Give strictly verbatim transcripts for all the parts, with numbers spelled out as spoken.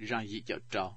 让一脚招。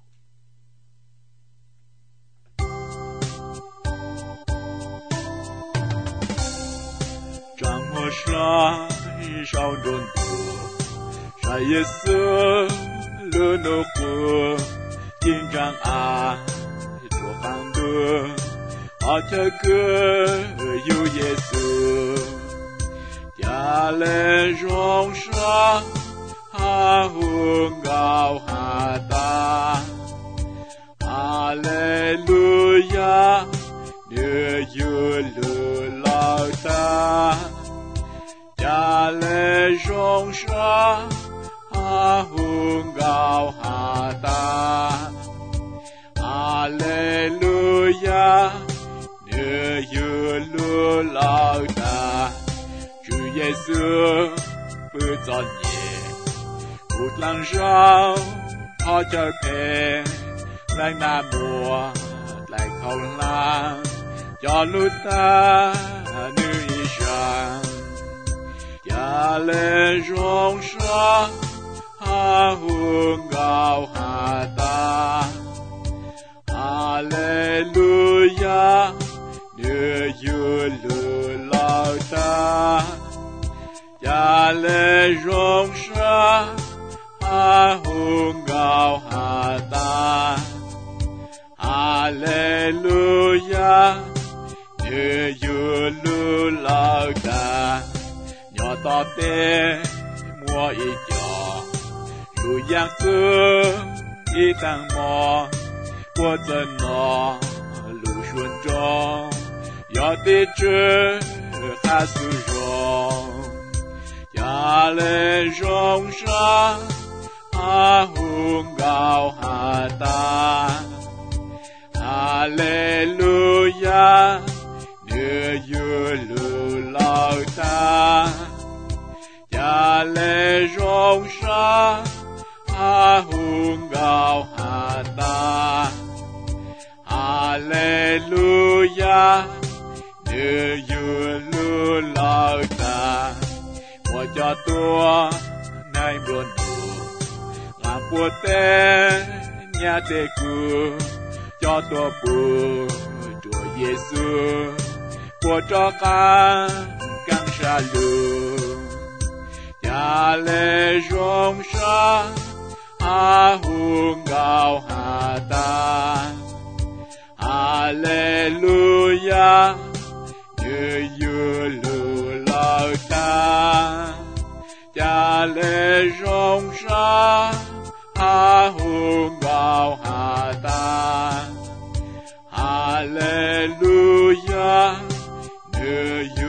张我上少中多，啥也色了那火，紧张啊，做行的，好这个有耶稣，家来荣上。哈呼高哈达，哈利路亚，耶耶路老大，家来荣上，哈呼高哈达，哈利路亚，耶耶路老大，主耶稣不造孽。不浪上跑着陪来那么来靠浪要路大女医生要来荣上哈呼高哈达哈利路亚耶耶路老大要来荣上哈呼高哈达，哈利路亚，耶耶路老大，鸟到北摸一脚，如样子一当摸，我怎么路顺中，要得知哈苏荣，要来荣上。哈呼高哈达，哈利路亚，耶耶路老大，家来荣上，哈呼高哈达，哈利路亚，耶耶路老大，我叫多乃不努。我的nhà đề cư cho tôi bù cho Giêsu của cho con càng xa lường nhà lễ rong xa ha hùng gạo hà ta Hallelujah như như lù lao ta nhà lễ rong xa ha hùng gạo hà ta Hallelujah như như